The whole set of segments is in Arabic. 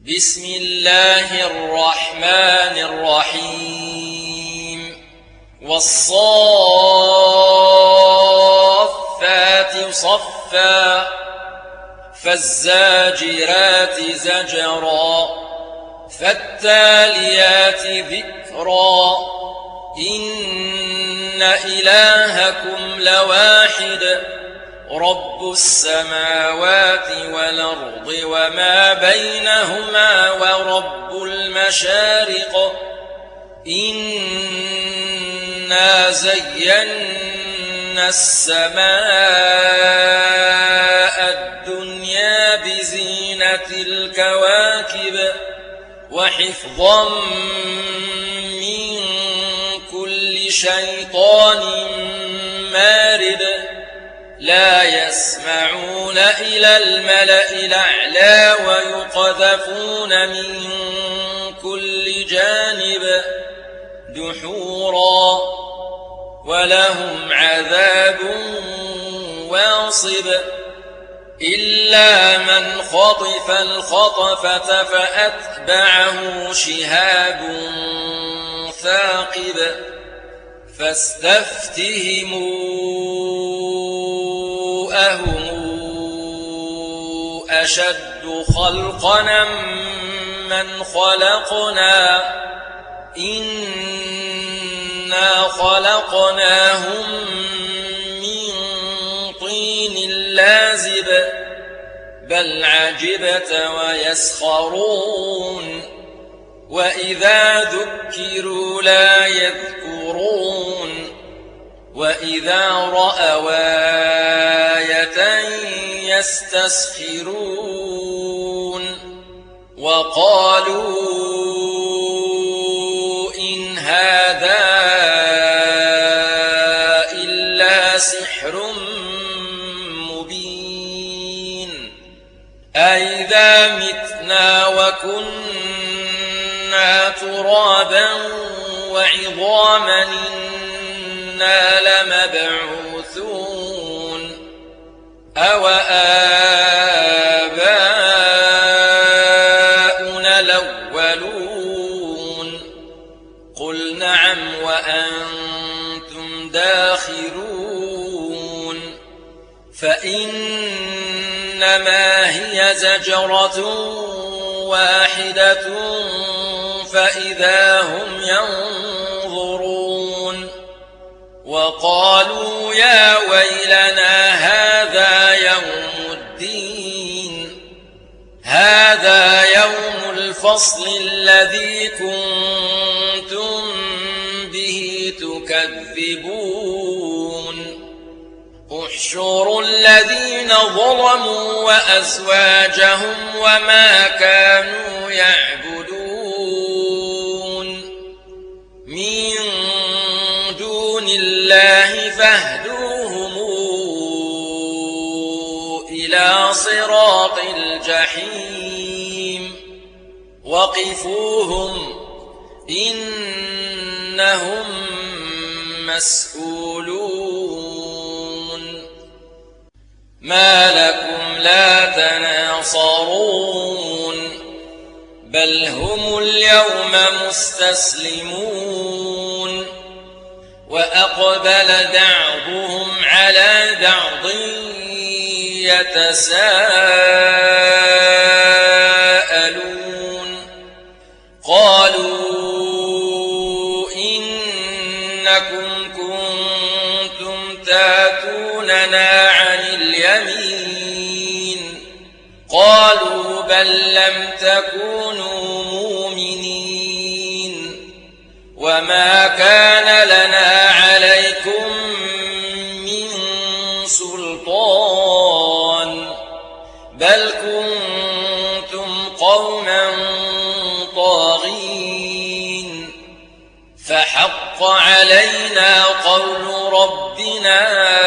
بسم الله الرحمن الرحيم والصافات صفا فالزاجرات زجرا فالتاليات ذكرا إن إلهكم لواحد رب السماوات والأرض وما بينهما ورب المشارق إنا زينا السماء الدنيا بزينة الكواكب وحفظا من كل شيطان مارد لا يسمعون إلى الملأ الأعلى ويقذفون من كل جانب دحورا ولهم عذاب واصب إلا من خطف الخطفة فأتبعه شهاب ثاقب فاستفتهموا أهم أشد خلقنا من خلقنا إنا خلقناهم من طين لازب بل عجبت ويسخرون وإذا ذكروا لا يذكرون وإذا رأوا آية يستسخرون وقالوا إن هذا إلا سحر مبين أئذا متنا وكنا ترابا وعظاما إنا لمبعوثون أو آباؤنا الأولون قل نعم وأنتم داخرون فإنما هي زجرة واحدة فإذا هم ينظرون وقالوا يا ويلنا هذا يوم الدين هذا يوم الفصل الذي كنتم به تكذبون احشروا الذين ظلموا وأزواجهم وما كانوا يعبدون من دون الله فاهدوهم إلى صراط الجحيم وقفوهم إنهم مسؤولون ما لكم لا تناصرون بل هم اليوم مستسلمون وأقبل بعضهم على بعض يتساءلون قالوا إنكم كنتم تاتوننا عن اليمين قالوا بل لم تكونوا مؤمنين وما كان لنا عليكم من سلطان بل كنتم قوما طاغين فحق علينا قول ربنا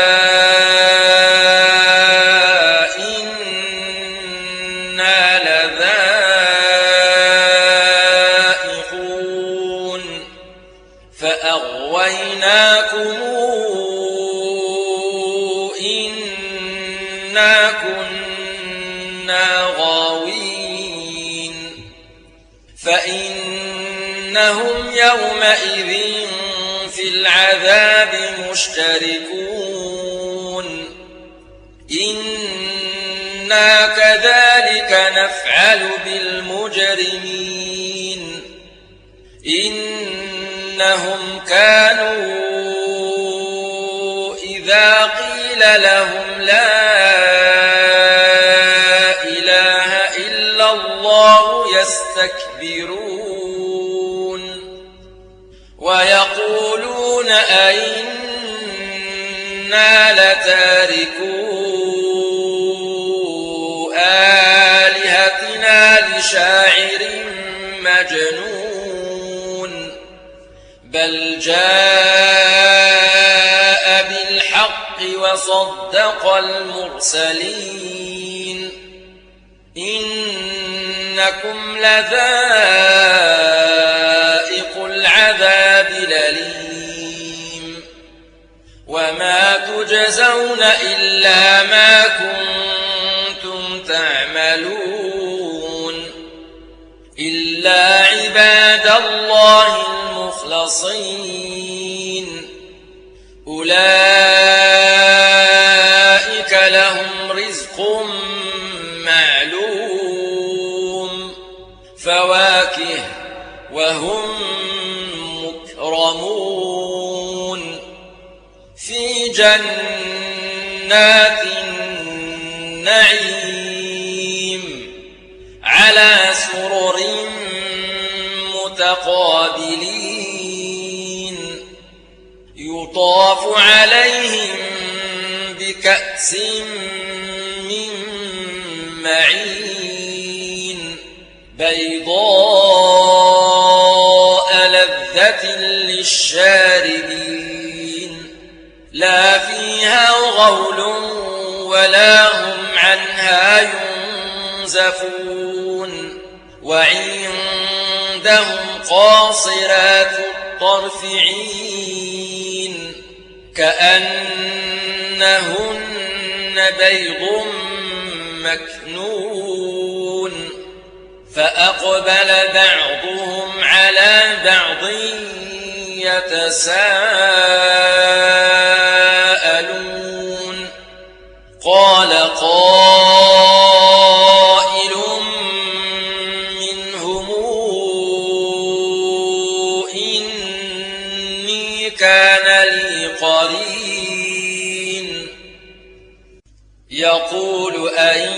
إنا لذائقون فأغويناكم إنا كنا غاوين فإنهم يومئذ في العذاب مشتركون إنا كذلك نفعل بالمجرمين إنهم كانوا إذا قيل لهم لا إله إلا الله يستكبرون ويقولون أئنا لتاركو آلهتنا لشاعر مجنون بل جاء بالحق وصدق المرسلين إنكم لذائق العذاب الأليم وما تجزون إلا ما كنتم تعملون إلا عباد الله المخلصين أولئك لهم رزق معلوم فواكه وهم مكرمون في جنات النعيم على سرر متقابلين يطاف عليهم بكأس من معين بيضاء لذة للشاربين لا فيها غول ولا هم عنها ينزفون وعندهم قاصرات الطرف عين كأنهن بيض مكنون فأقبل بعضهم على بعض يتساءلون قال قائل منهم إني كان لي قرين يقول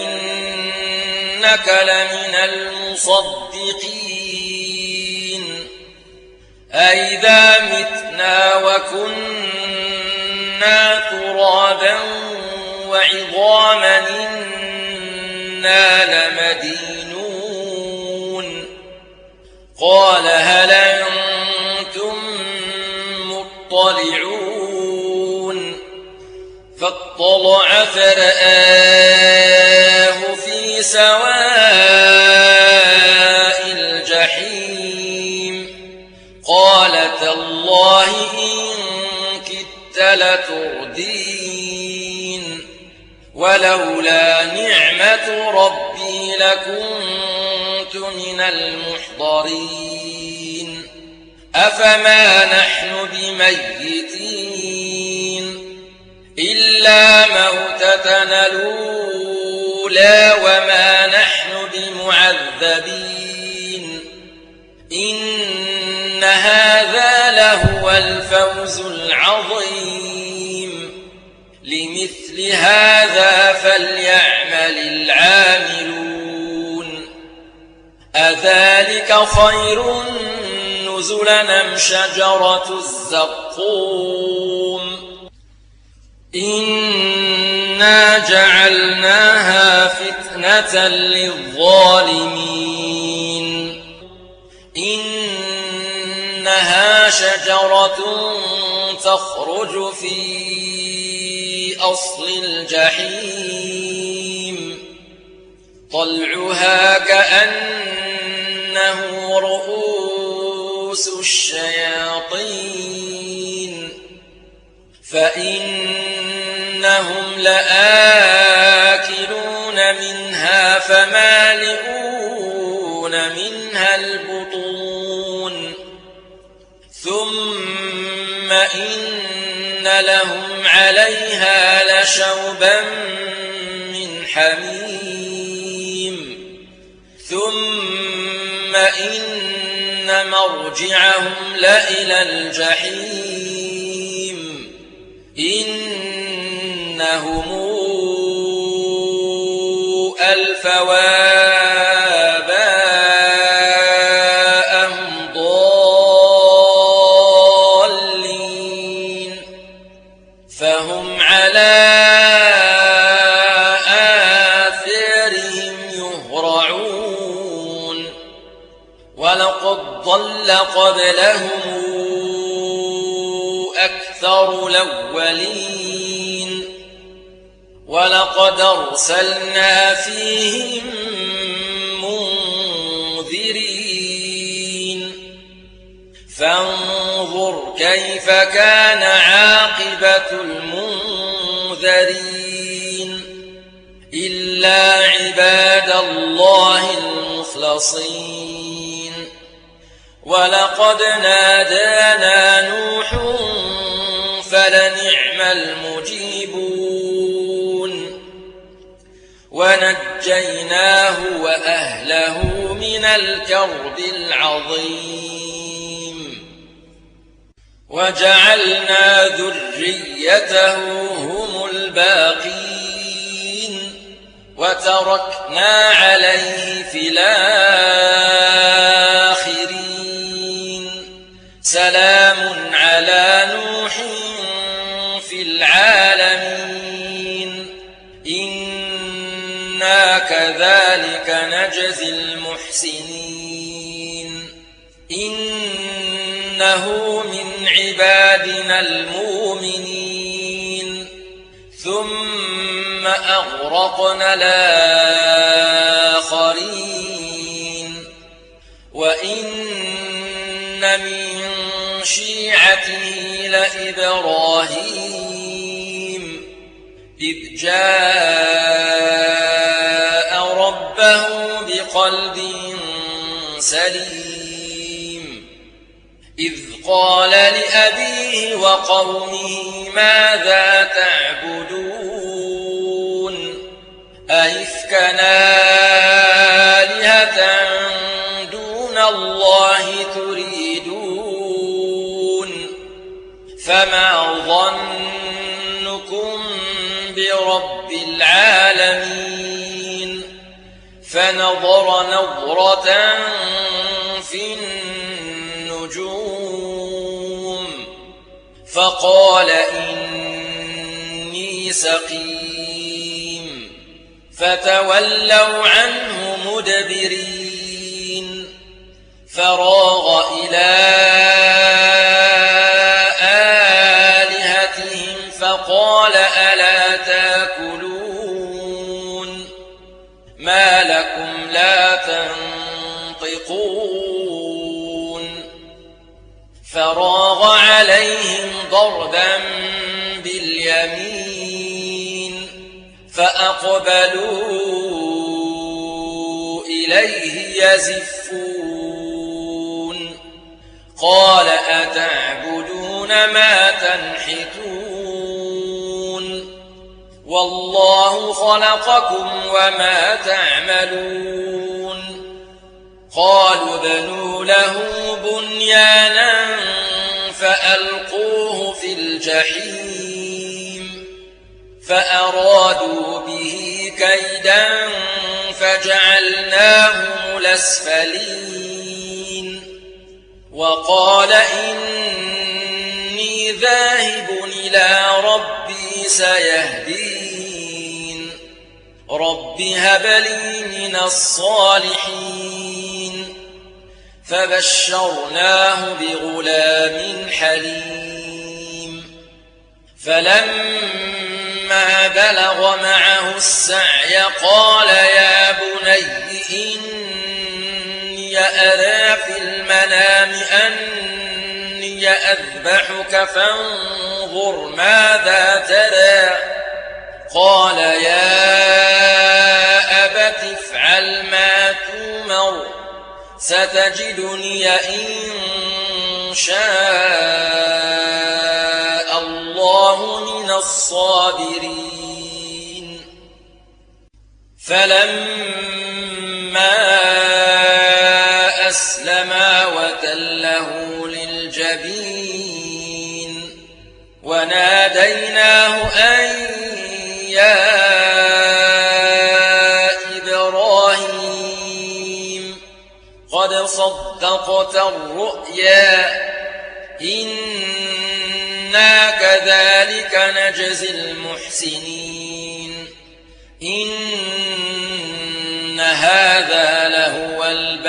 أئنك لمن المصدقين أئذا متنا وكنا ترابا وعظاما إنا لمدينون قال هل أنتم مطلعون فاطلع فرآه في سواء الجحيم قال تالله إن كدت لتردين ولولا نعمة ربي لكنت من المحضرين أفما نحن بميتين إلا موتتنا الأولى وما نحن بمعذبين إن هذا لهو الفوز العظيم لمثل هذا فليعمل العاملون أذلك خير نزلا أم شجرة الزقوم إنا جعلناها فتنة للظالمين إنها شجرة تخرج في أصل الجحيم طلعها كأنه رؤوس الشياطين فإنهم لآكلون منها فمالئون فيأكلون منها البطون ثم إن لهم عليها لشوبا من حميم ثم إن مرجعهم لإلى الجحيم إنهم ألفوا آباءهم ضالين فهم على آثارهم يهرعون ولقد ضل قبلهم أكثر الأولين ولقد أرسلنا فيهم منذرين فانظر كيف كان عاقبة المنذرين إلا عباد الله المخلصين ولقد نادانا نوح فلنعم المجيبون ونجيناه وأهله من الكرب العظيم وجعلنا ذريته هم الباقين وتركنا عليه في الآخرين سلام على نوح في العالمين إنا كذلك نجزي المحسنين إنه من عبادنا المؤمنين ثم أغرقنا الآخرين وإن من شيعته لإبراهيم إذ جاء ربه بقلب سليم إذ قال لأبيه وقومه ماذا تعبدون أئفكا آلهة دون الله تريدون فما ظنكم برب العالمين فنظر نظرة في النجوم فقال إني سقيم فتولوا عنه مدبرين فراغ إلى آلهتهم فقال ألا تأكلون ما لكم لا تنطقون فراغ عليهم ضربا باليمين فأقبلوا إليه يزفون قال أتعبدون ما تنحتون والله خلقكم وما تعملون قالوا بنوا له بنيانا فألقوه في الجحيم فأرادوا به كيدا فجعلناهم الأسفلين وقال إني ذاهب إلى ربي سيهدين رب هب لي من الصالحين فبشرناه بغلام حليم فلما بلغ معه السعي قال يا بني إني أرى في المنام أني أذبحك فانظر ماذا ترى قال يا أبت افعل ما تؤمر ستجدني إن شاء الله من الصابرين فلما أسلما وتله للجبين وناديناه أن يا إبراهيم قد صدقت الرؤيا إنا كذلك نجزي المحسنين إن هذا لهو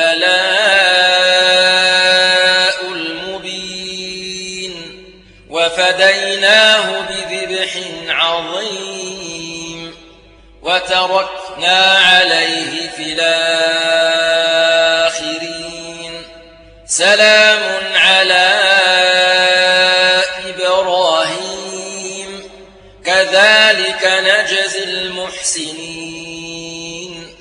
البلاء المبين وفديناه بذبح عظيم وتركنا عليه في الآخرين سلام على إبراهيم كذلك نجزي المحسنين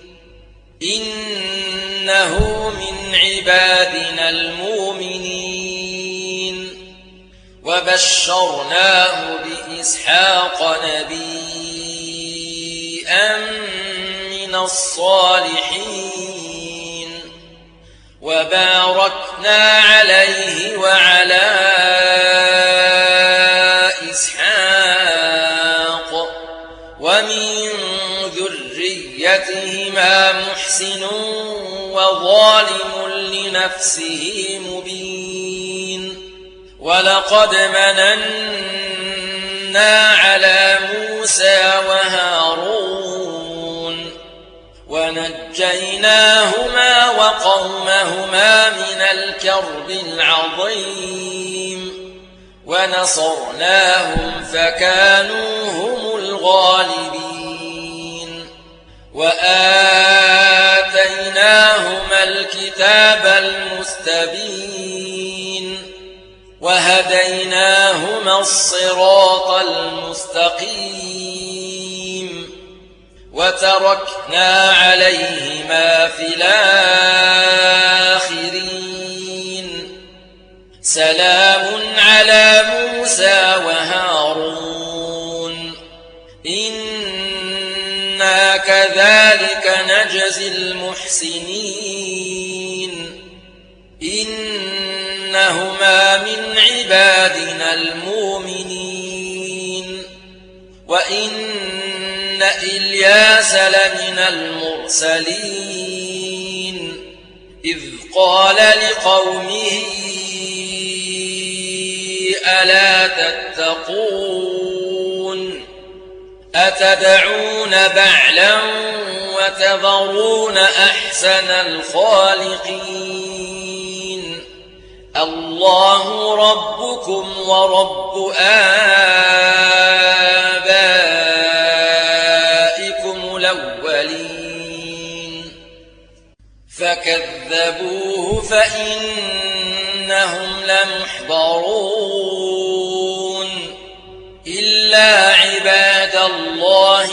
إنه من عبادنا المؤمنين وبشرناه بإسحاق نبيا من الصالحين وباركنا عليه وعلى إسحاق ومن ذريتهما محسن وظالم لنفسه مبين ولقد مننا على موسى وهارون ونجيناهما وقومهما من الكرب العظيم ونصرناهم فكانوا هم الغالبين وآتيناهما الكتاب المستبين وهديناهما الصراط المستقيم وتركنا عليهما في الآخرين سلام على موسى وهارون إنا كذلك نجزي المحسنين إنهما من عبادنا المؤمنين وإن إلياس لمن المرسلين إذ قال لقومه ألا تتقون أتدعون بعلا وتذرون أحسن الخالقين الله ربكم ورب آبائكم الأولين فكذبوه فإنهم لمحضرون إلا عباد الله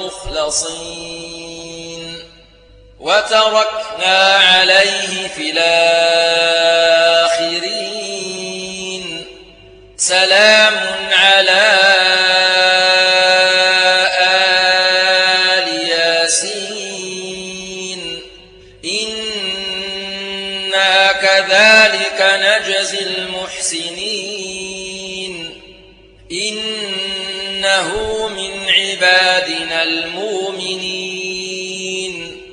المخلصين وتركنا عليه في الآخرين سلام على آل ياسين إنا كذلك نجزي المحسنين إنه من عبادنا المؤمنين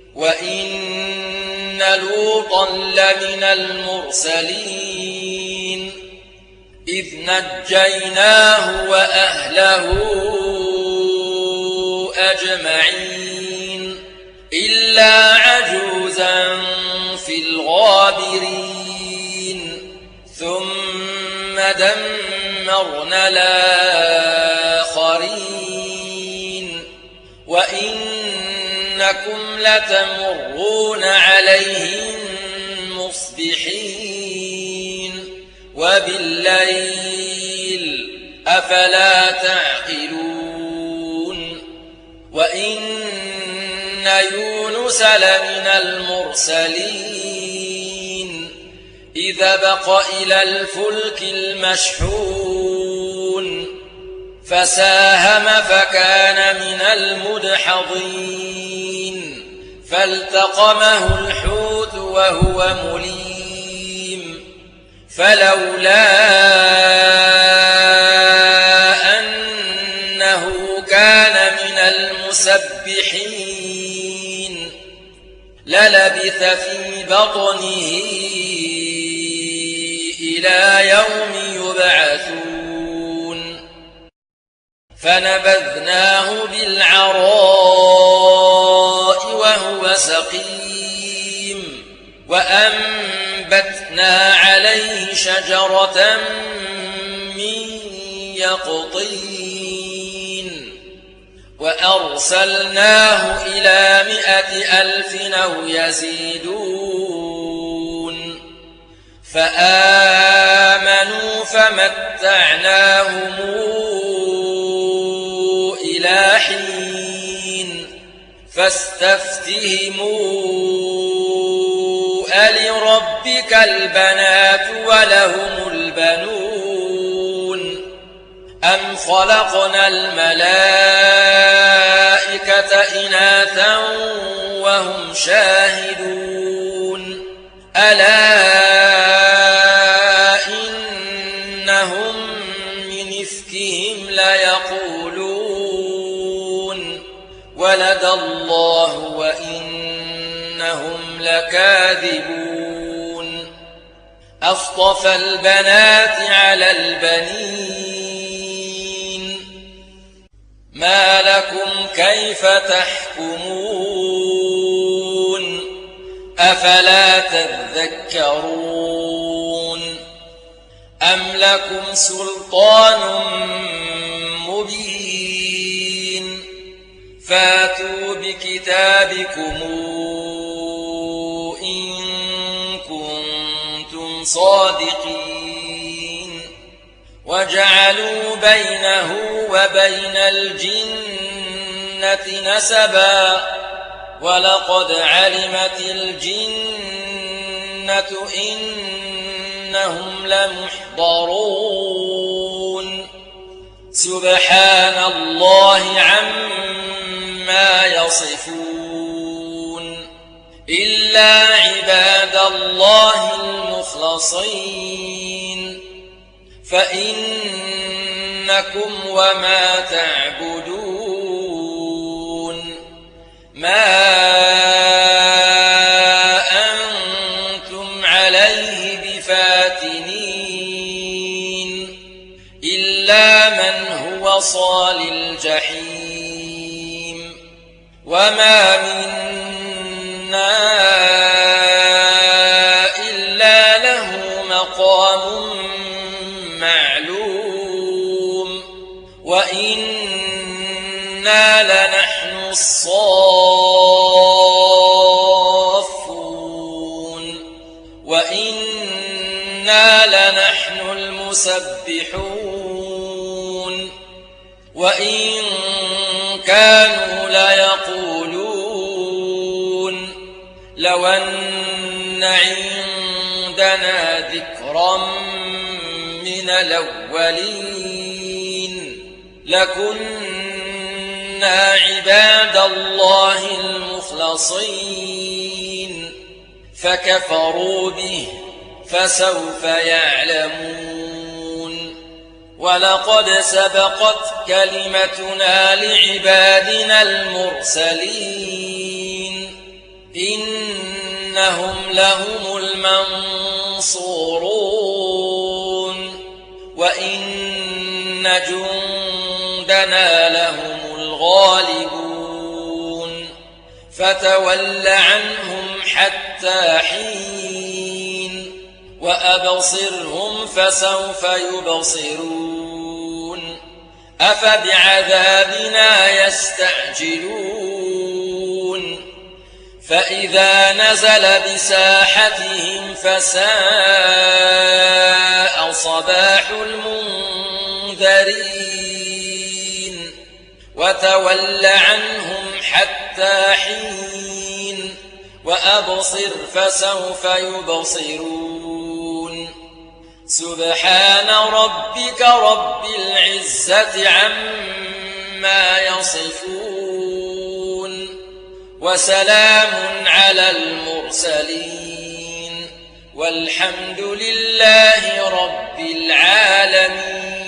وإن لوطا لمن المرسلين إذ نجيناه وأهله أجمعين إلا عجوزا في الغابرين ثم دمرنا الآخرين وإنكم لتمرون عليهم مصبحين وبالليل أفلا تعقلون وإن يونس الرسل من المرسلين إذا بق إلى الفلك المشحون فساهم فكان من المدحضين فالتقمه الحوت وهو مليم فلولا أنه كان من المسبحين للبث في بطنه إلى يوم يبعثون فنبذناه بالعراء وهو سقيم وأنبتنا عليه شجرة من يقطين وأرسلناه إلى 100,000 أو يزيدون فآمنوا فمتعناهم إلى حين فاستفتهموا ألربك البنات ولهم البنون أم خلقنا الملائكة إناثا وهم شاهدون ألا إنهم من إفكهم ليقولون ولد الله وإنهم لكاذبون أصطفى البنات على البنين ما لكم كيف تحكمون أفلا تذكرون أم لكم سلطان مبين فاتوا بكتابكم إن كنتم صادقين وجعلوا بينه وبين الجنة نسبا ولقد علمت الجنة إنهم لمحضرون سبحان الله عما يصفون إلا عباد الله المخلصين فإنكم وما تعبدون ما أنتم عليه بفاتنين إلا من هو صال الجحيم وما منا إلا له مقام معلوم وإنا لنحن الصافون وإنا لنحن المسبحون وإن كانوا ليقولون لو أن عندنا ذكرا من الأولين لكنا عباد الله المخلصين فكفروا به فسوف يعلمون ولقد سبقت كلمتنا لعبادنا المرسلين إنهم لهم المنصورون وإن جندنا لهم الغالبون فتول عنهم حتى حين وأبصرهم فسوف يبصرون أفبعذابنا يستعجلون فإذا نزل بساحتهم فساء صباح المنذرين وتول عنهم حتى حين وأبصر فسوف يبصرون سبحان ربك رب العزة عما يصفون وسلام على المرسلين والحمد لله رب العالمين.